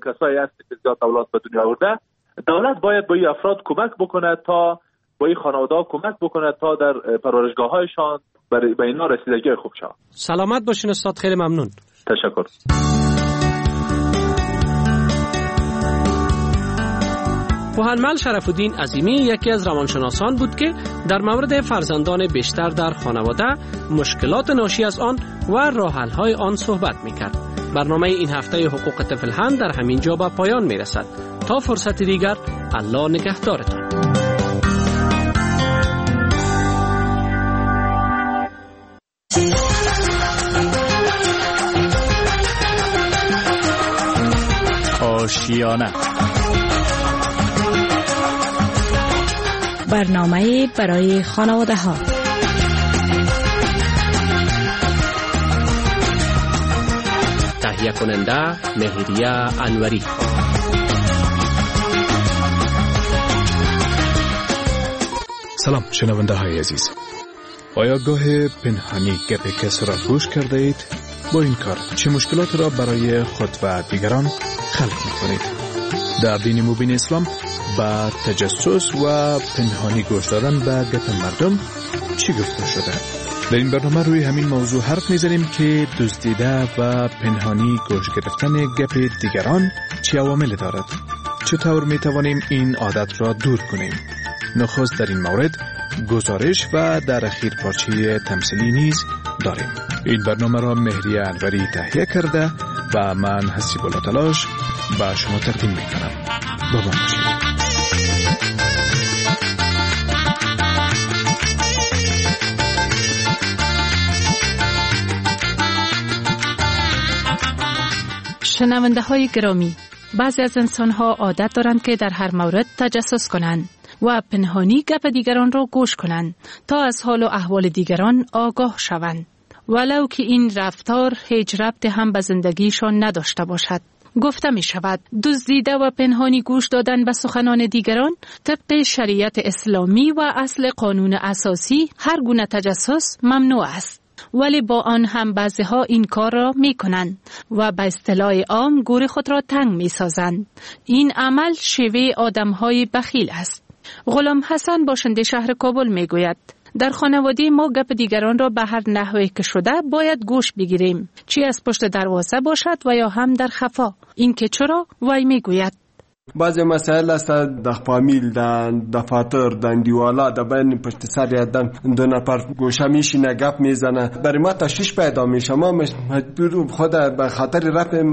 کسایی هست که زیاد اولاد به دنیا آورده. دولت باید با این افراد کمک بکنه تا با این خانواده‌ها کمک بکنه تا در پرورشگاه‌هایشان به اینا رسیدگی خوب شود. سلامت باشین استاد، خیلی ممنون. تشکر. پوهنمل شرف الدین عظیمی یکی از روانشناسان بود که در مورد فرزندان بیشتر در خانواده، مشکلات ناشی از آن و راه حل‌های آن صحبت می‌کرد. برنامه این هفته حقوق طفل هم در همین جا به پایان می‌رسد. تا فرصت دیگر، الله نگهدارتان. آشیانه، برنامه برای خانواده ها. تهیه کننده مهریه انوری. سلام شنونده های عزیز. آیا گاه پنهانی گپ کس را گوش کرده اید؟ با این کار چه مشکلات را برای خود و دیگران خلق می کنید؟ در دین مبین اسلام با تجسس و پنهانی گوش دادن به گپ مردم چی گفته شده؟ در این برنامه روی همین موضوع حرف میزنیم که دزدیده و پنهانی گوش گرفتن گپ دیگران چه عوامل دارد؟ چطور می توانیم این عادت را دور کنیم؟ نخست در این مورد گزارش و در اخیر پارچه تمثیلی نیز داریم. این برنامه را مهریه انوری تهیه کرده و من حسیب الله تلاش با شما تقدیم می کنم. با من باشید. شنونده های گرامی، بعضی از انسان ها عادت دارند که در هر مورد تجسس کنند و پنهانی گپ دیگران را گوش کنند تا از حال و احوال دیگران آگاه شوند، ولو که این رفتار هیچ ربطی هم به زندگیشان نداشته باشد. گفته می شود دزدیده و پنهانی گوش دادن به سخنان دیگران طبق شریعت اسلامی و اصل قانون اساسی هر گونه تجسس ممنوع است. ولی با آن هم بعضی ها این کار را می کنند و به اصطلاح عام گور خود را تنگ می سازند. این عمل شیوه آدم های بخیل است. غلام حسن باشنده شهر کابل می گوید در خانواده ما گپ دیگران را به هر نحوی که شده باید گوش بگیریم، چی از پشت دروازه باشد و یا هم در خفا. این که چرا؟ وی می گوید بعضی مسائل است در فامیل، در دفاتر، در دیوالا، در بین پشت سر آدم دو نفر گوشه میشینه گپ میزنه، برای ما تشویش پیدا میشه. ما مجبور خود به خاطر رفع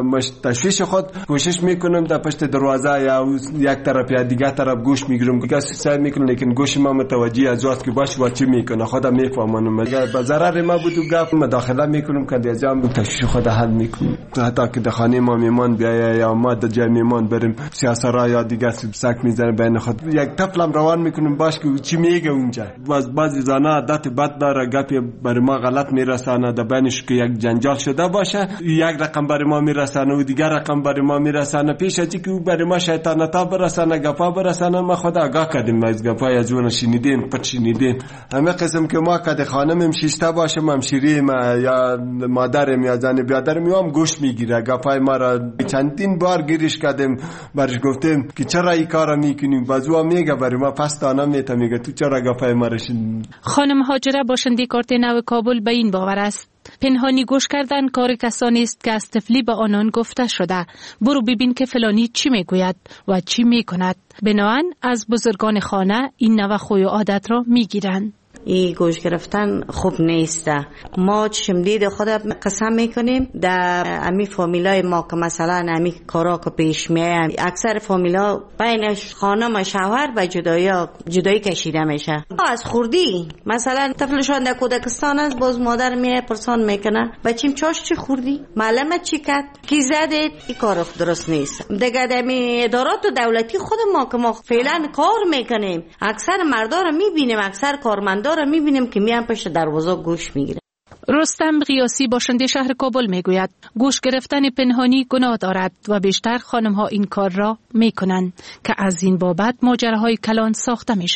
تشویش خود کوشش میکنیم در پشت دروازه یا یک طرف یا دیگه طرف گوش میگیریم، دیگه سعی میکنیم لیکن گوش ما متوجه از وقت که باشه و چی میکنه خودم میفهمم. اگر به ضرر ما بود گپ مداخله میکنیم که دیگه تشویش خود حل میکنیم. حتی که در خانه ما میمان بیاید یا ما در جای میمان بریم سیاسرا یا دیگه سبسک میزنه بین خود، یک طفلم روان میکنیم باش که چی میگه اونجا. بعضی زنها عادت بد داره گپی برای ما غلط میرسانه، در بینش که یک جنجال شده باشه یک رقم برای ما میرسانه و دیگر رقم برای ما میرسانه. پیش از اینکه برای ما شیطانتا برسانه گپا برسانه ما خود آگاه کردیم از گپای از اون شنیدیم پت شنیدیم. همه قسم که ما کد خانمم شیشته باشه همشیریم یا مادرم یا زن برادرم میام گوش میگیره گپای ما را چندین بار گیرش کردیم، برش گفتیم که چرا این کارا میکنیم، بازو میگه برای ما پس تا میگه تو چرا گپای ما را شنیدی. خانم هاجره باشنده کارت نو کابل به این باور است پنهانی گوش کردن کار کسانی است که از طفلی به آنان گفته شده برو ببین که فلانی چی میگوید و چی میکند. بنابراین از بزرگان خانه این نوع خوی و عادت را میگیرند. این گوش گرفتن خوب نیسته. ما چشم دید خود قسم میکنیم در امی فامیلای ما که مثلا امی کارا که پیش میایم اکثر فامیلا بین خانم و شوهر به جدایی کشیده میشه. از خوردی مثلا طفلشان در کودکستان است باز مادر میره پرسان میکنه بچیم چاش چی خوردی، معلمت چی کرد، کی زدید. این کار درست نیست. دیگه امی ادارات دولتی خود ما که ما فعلا کار میکنیم اکثر مردا رو میبینیم، اکثر کارمندا رو میبینیم که میان پشت دروازه گوش میگیرن. رستم قیاسی باشنده شهر کابل میگوید گوش گرفتن پنهانی گناه دارد و بیشتر خانم ها این کار را میکنند که از این بابت ماجراهای کلان ساخته میشود.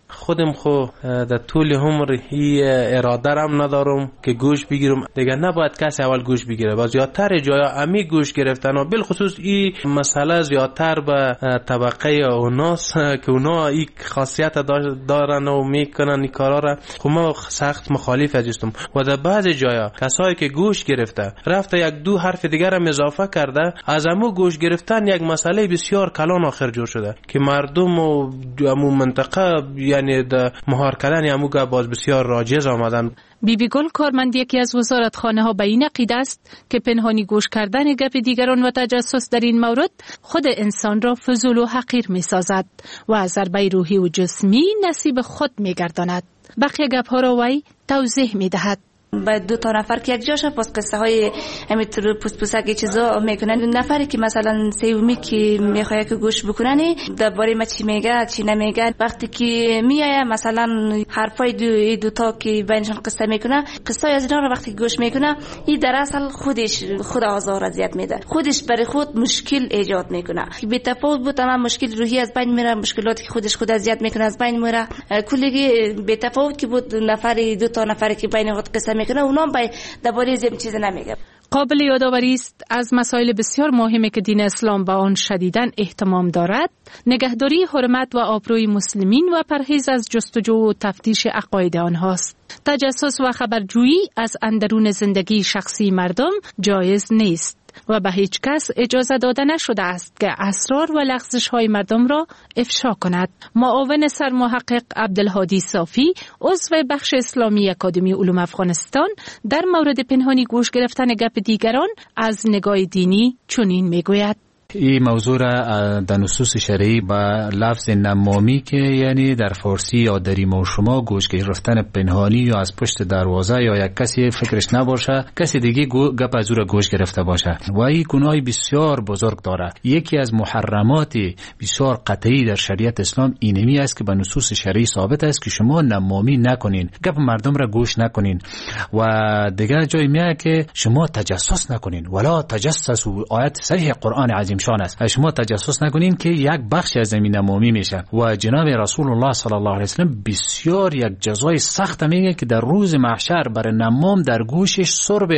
خودم خو در طول عمر هی اراده رم ندارم که گوش بگیرم دیگه. نباید کسی اول گوش بگیره و زیادتر جایا امی گوش گرفتن و بالخصوص این مسئله زیادتر به طبقه اوناست که اونا این خاصیت دارن و میکنن این کارا را. خب ما سخت مخالف هستم و در بعض جایا کسایی که گوش گرفته رفته یک دو حرف دیگر هم اضافه کرده، از امو گوش گرفتن یک مسئله بسیار کلان آخر جور شده که مردم و امو منطقه یعنی در مهار کردن امو باز بسیار راجز آمدن. بیبی گل کارمند یکی از وزارتخانه ها به این عقیده است که پنهانی گوش کردن گپ دیگران و تجسس در این مورد خود انسان را فضول و حقیر می سازد و از ضربه روحی و جسمی نصیب خود می گرداند. بقیه گپ ها را وی توضیح می دهد. با 2 نفر که یک جاشه پس قصه های همینطور پوسپوسکی چیزا میکنن. نفری که مثلا سیومی که میخواد که گوش بکنن درباره ما چی میگه چی نمیگه، وقتی که میایه مثلا حرفای دو تا که بینشون قصه میکنه، قصه از اینا رو وقتی گوش میکنه این در اصل خود آزار اذیت میده، خودش برای خود مشکل ایجاد میکنه که بی تفاوت بود تمام مشکل روحی از بین میره، مشکلاتی که خود اذیت میکنه از بین میره. کلی بی تفاوت که بود نفری 2 نفری که بین خود قصه میکنه اونا درباره زم چیز نمیگه. قابل یادآوری است از مسائل بسیار مهمی که دین اسلام به آن شدیداً اهتمام دارد نگهداری حرمت و آبروی مسلمین و پرهیز از جستجو و تفتیش عقاید آنهاست. تجسس و خبرجویی از اندرون زندگی شخصی مردم جایز نیست و به هیچ کس اجازه داده نشده است که اسرار و لغزش های مردم را افشا کند. معاون سرمحقق عبدالهادی صافی عضو بخش اسلامی اکادمی علوم افغانستان در مورد پنهانی گوش گرفتن گپ دیگران از نگاه دینی چنین میگوید: این موضوع را در نصوص شرعی با لفظ نمامی که یعنی در فارسی یا در ما و شما گوش گرفتن پنهانی یا از پشت دروازه یا یک کسی فکرش نباشه کسی دیگه گپ از او را گوش گرفته باشه و این گناه بسیار بزرگ داره. یکی از محرمات بسیار قطعی در شریعت اسلام اینمی است که به نصوص شرعی ثابت است که شما نمامی نکنین، گپ مردم را گوش نکنین و دیگر جای میگه که شما تجسس نکنین، ولا تجسسوا، آیت صریح قرآن عظیم شان است، شما تجسس نکنین که یک بخش از زمین نمامی میشه. و جناب رسول الله صلی الله علیه وسلم بسیار یک جزای سخت میگه که در روز محشر برای نمام در گوشش سرب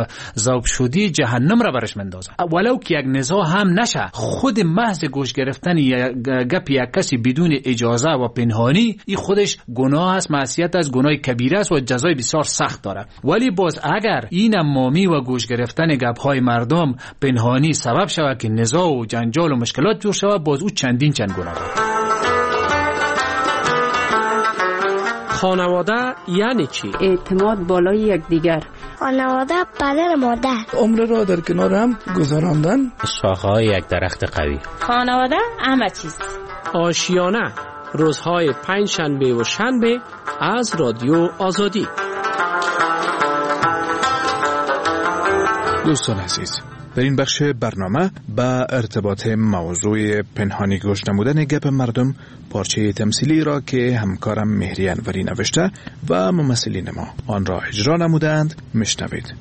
ذوب شدی جهنم را برش مندازه، ولو که یک نزاع هم نشه. خود محض گوش گرفتن گپ یک کسی بدون اجازه و پنهانی این خودش گناه است، معصیت است، گناه کبیره است و جزای بسیار سخت داره. ولی باز اگر این نمامی و گوش گرفتن گپ های مردم پنهانی سبب شود که نزاع و جنجال و مشکلات جور شود، باز او چندین چند گناه داره. خانواده یعنی چی؟ اعتماد بالای یکدیگر. خانواده پدر مادر. عمر را در کنار هم گذراندن. شاخه‌های یک درخت قوی. خانواده همه چیز. آشیانه روزهای 5 شنبه و شنبه از رادیو آزادی. دوستان عزیز، در این بخش برنامه به ارتباط موضوع پنهانی گوش نمودن گپ مردم پارچه تمثیلی را که همکارم مهری انوری نوشته و ممثلین ما آن را اجرا نمودند میشنوید.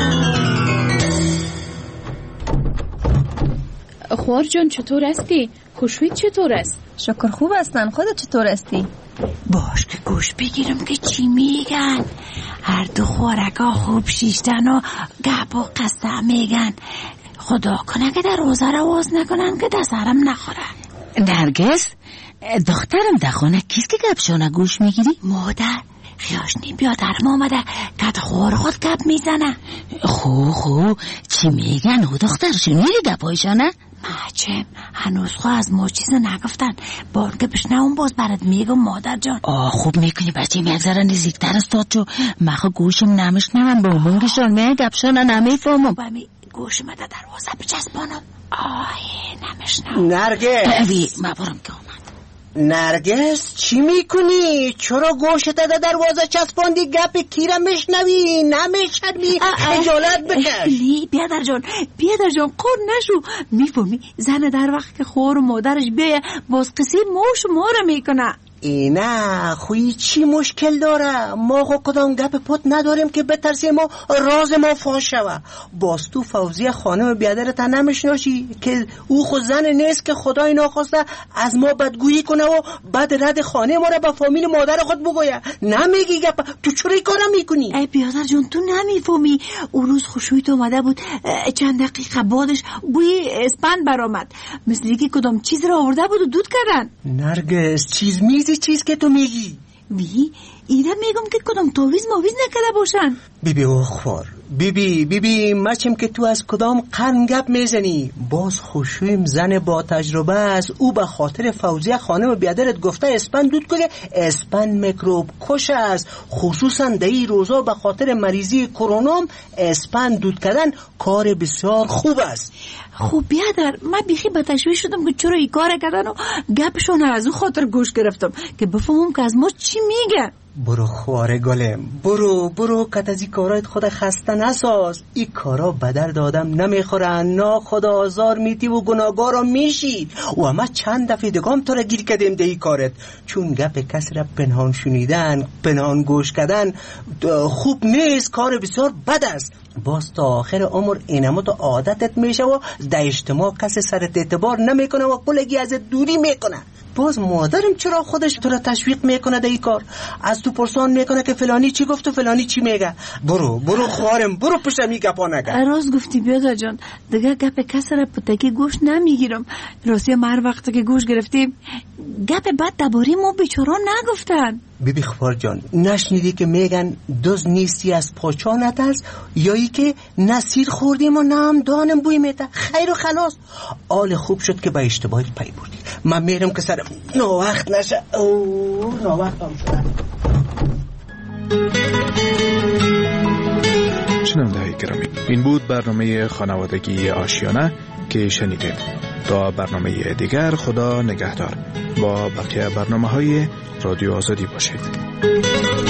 خوار جان چطور هستی؟ خوشوید چطور است؟ شکر خوب هستن. خودت چطور هستی؟ باش که گوش بگیرم که چی میگن. هر دو خوارکا خوب شیشتن و گپ و قصه میگن. خدا کنه که در روزه رو واز نکنن که دسترم نخورن. نرگس دخترم در خونه کیست که گپشانه گوش میگیری؟ مادر خیاشنی بیادرم آمده که خوار خود گپ میزنه. خو چی میگن او دختر؟ شنیدی گپایشانه؟ مچم هنوز خواه از ما چیز نگفتن. بار که بشنوم باز برات میگم مادر جان. خوب میکنی بچه میگذره نزیکتر استاد چو مخو گوشم نمیشنوم به اونگشان میگه گپشانه نمیفهمم. گوشم در دروازه بچسبانم. نمیشنم. نرگس مبارم که آمد. نرگس چی میکنی؟ چرا گوشت در دروازه چسباندی؟ گپ کیره میشنوی؟ نمیشنوی؟ خجالت بکش. بیادر جان قور نشو. میفهمی زن در وقت که خور و مادرش بیه باز قصه موش و ماره میکنه. اینه خوی چی مشکل داره؟ ما خو کدام گپ پت نداریم که بترسیم ما راز ما فاش شوه. باز تو فوزیه خانم بیادرت نمیشناشی که او خود زن نیست که خدای ناخواسته از ما بدگویی کنه و بعد رد خانه ما را به فامیل مادر خود بگویه؟ نمیگی گپ؟ تو چرا این کارا میکنی؟ ای بیادر جان تو نمیفهمی. اون روز خوشویت اومده بود، چند دقیقه بعدش بوی اسپند برآمد، مثل که کدام چیز را آورده بود و دود کردن. نرگس چیز که تو میگی وی ایده میگم که کدام توویز نکرده باشن. بیبی اوخوار بیبی مچم که تو از کدام قرن گپ میزنی؟ باز خوشویم زن با تجربه است. او به خاطر فوزیه خانم بیادرت گفته اسپند دود کنه. اسپند میکروب کش است، خصوصا در این روزا به خاطر مریضی کرونا اسپند دود کردن کار بسیار خوب است. خوب بیادر من بیخی به تشویش شدم که چرا این کار کردن و گپشون از اون خاطر گوش گرفتم که بفهمم که از ما چی میگه. برو خواره گلم، برو کت از این کارایت خود خسته نساز. این کارا به درد آدم نمیخورن، نا خدا آزار میتی و گناهگارا میشی. و ما چند دفعه دگام تو را گیر کردیم ده ای کارت، چون گپ کسی را پنهان شنیدن، پنهان گوش کردن خوب نیست، کار بسیار بد است. باز تا آخر عمر اینمو تو عادتت میشه و در اجتماع کسی سرت اعتبار نمیکنه و کلگی ازت دوری میکنه. باز مادرم چرا خودش تو را تشویق میکنه در این کار؟ از تو پرسان میکنه که فلانی چی گفت و فلانی چی میگه. برو خوارم، برو پشم این گپا نگه. راست گفتی بیادر جان، دیگه گپ کسی را پتکی گوش نمیگیرم. راستی ما هر وقت که گوش گرفتیم گپ بد درباره ما بیچارا نگفتن. بیبی خوار جان، نشنیدی که میگن دوز نیستی از پاچانت است، یا ای که نسیر خوردیم و نام دانم بوی میده؟ خیر و خلاص. آل خوب شد که به اشتباهی پی بردی. من میرم که سرم ناوقت نشه. ناوقت هم شد. شنونده‌های گرامی، این بود برنامه خانوادگی آشیانه که شنیدید. تا برنامه دیگر خدا نگهدار. با بقیه برنامه‌های رادیو آزادی باشید.